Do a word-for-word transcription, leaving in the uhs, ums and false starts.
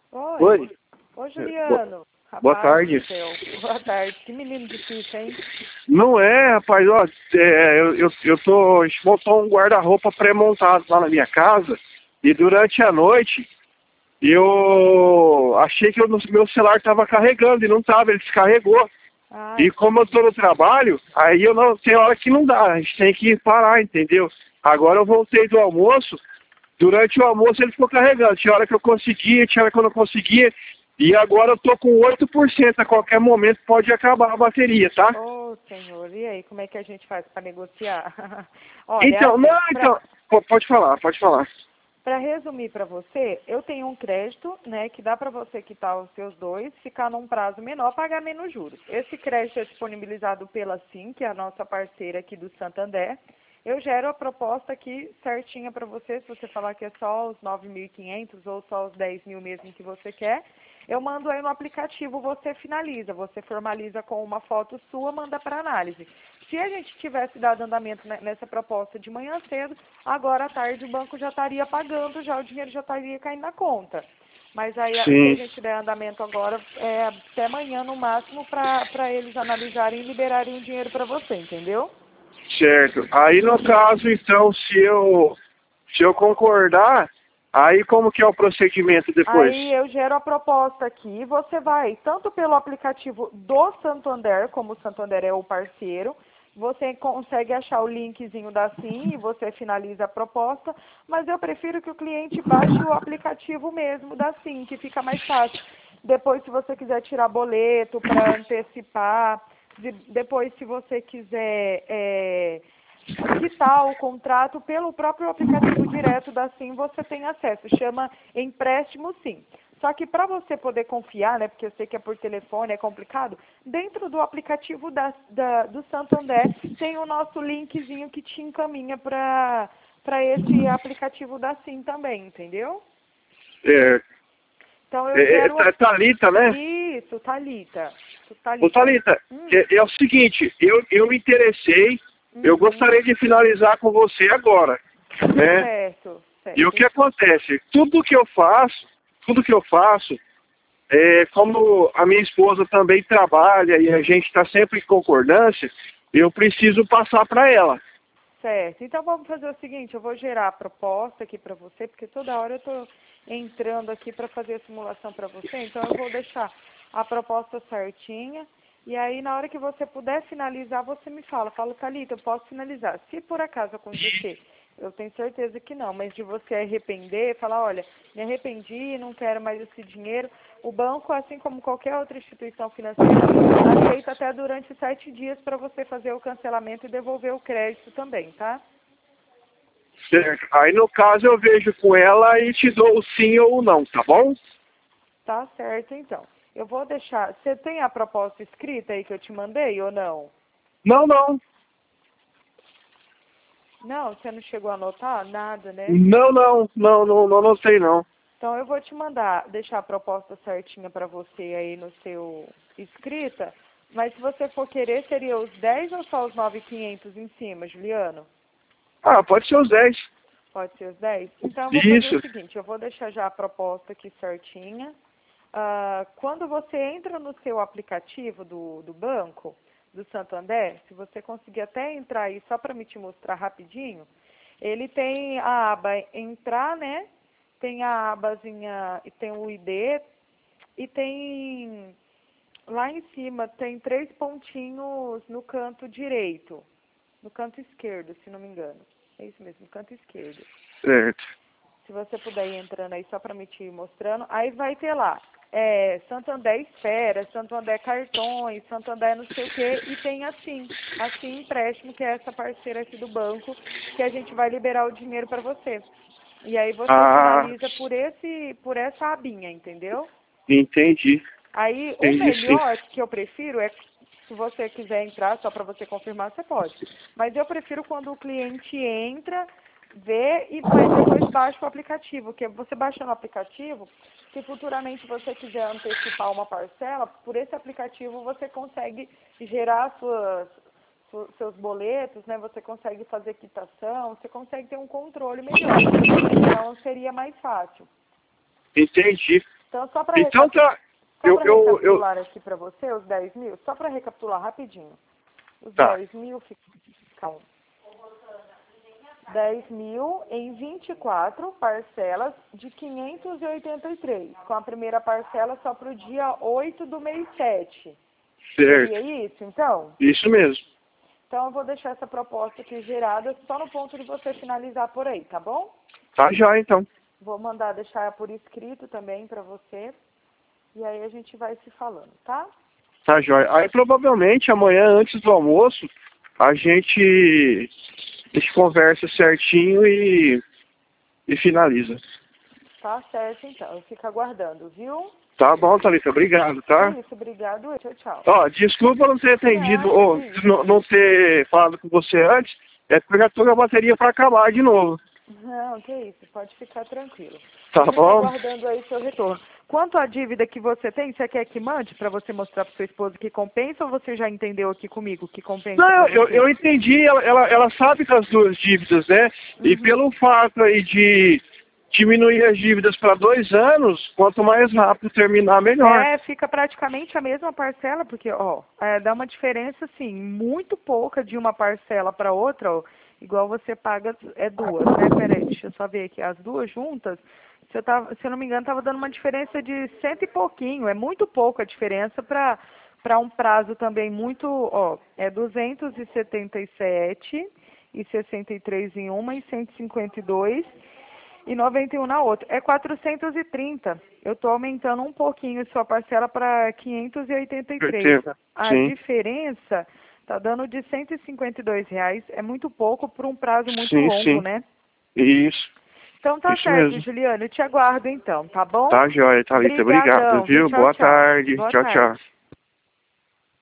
Oi. Oi. Oi, Juliano. Rapaz Boa tarde. do céu. Boa tarde. Que menino difícil, hein? Não é, rapaz, ó, é, eu, eu, eu tô, a gente montou um guarda-roupa pré-montado lá na minha casa e durante a noite eu achei que o meu celular estava carregando e não estava, ele descarregou. Ai, E como eu tô no trabalho, aí eu não, tem hora que não dá, a gente tem que parar, entendeu? Agora eu voltei do almoço, durante o almoço ele ficou carregando, tinha hora que eu conseguia, tinha hora que eu não conseguia, e agora eu tô com oito por cento, a qualquer momento pode acabar a bateria, tá? ô senhor, e aí, como é que a gente faz para negociar? Olha, Então, assim, não, pra, então, po- pode falar, pode falar. para resumir para você, eu tenho um crédito, né, que dá para você quitar os seus dois, ficar num prazo menor, pagar menos juros. Esse crédito é disponibilizado pela Sim, que é a nossa parceira aqui do Santander. Eu gero a proposta aqui certinha para você, se você falar que é só os nove mil e quinhentos ou só os dez mil mesmo que você quer. Eu mando aí no aplicativo, você finaliza, você formaliza com uma foto sua, manda para análise. Se a gente tivesse dado andamento nessa proposta de manhã cedo, agora à tarde o banco já estaria pagando, já o dinheiro já estaria caindo na conta. Mas aí, se a Sim, gente der andamento agora, é até amanhã no máximo, para eles analisarem e liberarem o dinheiro para você, entendeu? certo. Aí no caso, então, se eu, se eu concordar, aí como que é o procedimento depois? Aí eu gero a proposta aqui, você vai tanto pelo aplicativo do Santander, como o Santander é o parceiro, você consegue achar o linkzinho da Sim e você finaliza a proposta, mas eu prefiro que o cliente baixe o aplicativo mesmo da Sim, que fica mais fácil. Depois, se você quiser tirar boleto para antecipar, de- depois, se você quiser é, quitar o contrato pelo próprio aplicativo direto da Sim, você tem acesso. Chama empréstimo Sim. Só que para você poder confiar, né, porque eu sei que é por telefone, é complicado, dentro do aplicativo da, da- do Santander tem o nosso linkzinho que te encaminha para para esse aplicativo da Sim também, entendeu? É, Então eu é, é, gero a... Tha- Thalita, né? Isso, Thalita. Ô Thalita. Thalita, Hum, é, é o seguinte, eu, eu me interessei, eu uhum. gostaria de finalizar com você agora, né? Certo, E o certo. que acontece? Tudo que eu faço, tudo que eu faço, é, como a minha esposa também trabalha e a gente está sempre em concordância, eu preciso passar para ela. Certo. Então vamos fazer o seguinte, eu vou gerar a proposta aqui para você, porque toda hora eu estou entrando aqui para fazer a simulação para você, então eu vou deixar a proposta certinha, e aí na hora que você puder finalizar, você me fala, fala, Thalita, eu posso finalizar. Se por acaso acontecer, eu tenho certeza que não, mas de você arrepender, falar, olha, me arrependi, não quero mais esse dinheiro, o banco, assim como qualquer outra instituição financeira, aceita até durante sete dias para você fazer o cancelamento e devolver o crédito também, tá? Certo? Aí no caso eu vejo com ela e te dou o sim ou o não, tá bom? Tá certo, então. Eu vou deixar... Você tem a proposta escrita aí que eu te mandei ou não? Não, não. Não, você não chegou a anotar? Nada, né? Não, não, não, não, não, não sei não. Então eu vou te mandar, deixar a proposta certinha para você aí no seu escrita, mas se você for querer, seria os dez ou só os nove mil e quinhentos em cima, Juliano? Ah, pode ser os dez. Pode ser os dez? Então eu vou fazer o Isso. seguinte, eu vou deixar já a proposta aqui certinha. Ah, quando você entra no seu aplicativo do, do banco, do Santander, se você conseguir até entrar aí só para me te mostrar rapidinho, ele tem a aba entrar, né? Tem a abazinha, e tem o I D, e tem lá em cima tem três pontinhos no canto direito, no canto esquerdo, se não me engano. É isso mesmo, no canto esquerdo. Certo. Se você puder ir entrando aí só para me te ir mostrando, aí vai ter lá, é, Santander Espera, Santander Cartões, Santander não sei o quê, e tem assim, assim Empréstimo, que é essa parceira aqui do banco, que a gente vai liberar o dinheiro para você. E aí você Ah, finaliza por esse, por essa abinha, entendeu? entendi. Aí o Entendi sim. melhor que eu prefiro é, se você quiser entrar, só para você confirmar, você pode. Mas eu prefiro quando o cliente entra, vê e mas depois baixa o aplicativo, porque você baixando o aplicativo, se futuramente você quiser antecipar uma parcela, por esse aplicativo você consegue gerar suas, su- seus boletos, né? Você consegue fazer quitação, você consegue ter um controle melhor. Então seria mais fácil. Entendi. Então, só para Então tá. Eu, eu, recapitular eu... aqui para você, os dez mil, só para recapitular rapidinho. Os Tá. dez mil ficam dez mil em vinte e quatro parcelas de quinhentos e oitenta e três, com a primeira parcela só para o dia oito do mês sete. Certo. Seria isso, então? Isso mesmo. Então, eu vou deixar essa proposta aqui gerada só no ponto de você finalizar por aí, tá bom? Tá já, então. Vou mandar deixar por escrito também para você. E aí a gente vai se falando, tá? Tá jóia. Aí provavelmente amanhã, antes do almoço, a gente, a gente conversa certinho e, e finaliza. Tá certo, então. Eu fico aguardando, viu? Tá bom, Thalita. Obrigado, tá? Isso, obrigado. Tchau, tchau. Ó, desculpa não ter atendido Não, ou que isso. não, não ter falado com você antes. É porque eu já tô com a bateria para acabar de novo. Não, que isso. Pode ficar tranquilo. Tá Fico bom? aguardando aí seu retorno. Quanto à dívida que você tem, você quer que mande para você mostrar para sua esposa que compensa ou você já entendeu aqui comigo que compensa? Não, pra eu, você? eu entendi. Ela, ela, ela sabe das duas dívidas, né? E Uhum. pelo fato aí de diminuir as dívidas para dois anos, quanto mais rápido terminar, melhor. É, fica praticamente a mesma parcela, porque, ó, é, dá uma diferença, assim, muito pouca de uma parcela para outra, ó, igual você paga, é duas, né? Peraí, deixa eu só ver aqui, as duas juntas, se eu, tava, se eu não me engano, tava dando uma diferença de cento e pouquinho, é muito pouca a diferença para para um prazo também muito, ó, é duzentos e setenta e sete e sessenta e três em uma e cento e cinquenta e dois e noventa e um na outra. É quatrocentos e trinta. Eu estou aumentando um pouquinho sua parcela para quinhentos e oitenta e três. Certeza. A Sim. diferença está dando de cento e cinquenta e dois reais. É muito pouco por um prazo muito Sim, longo, sim. né? Isso. Então tá Isso certo, mesmo. Juliana. Eu te aguardo então, tá bom? Tá, joia, Thalita. Obrigado, Obrigadão, viu? viu? Tchau, Boa tchau. tarde. Boa Tchau, tchau. tarde.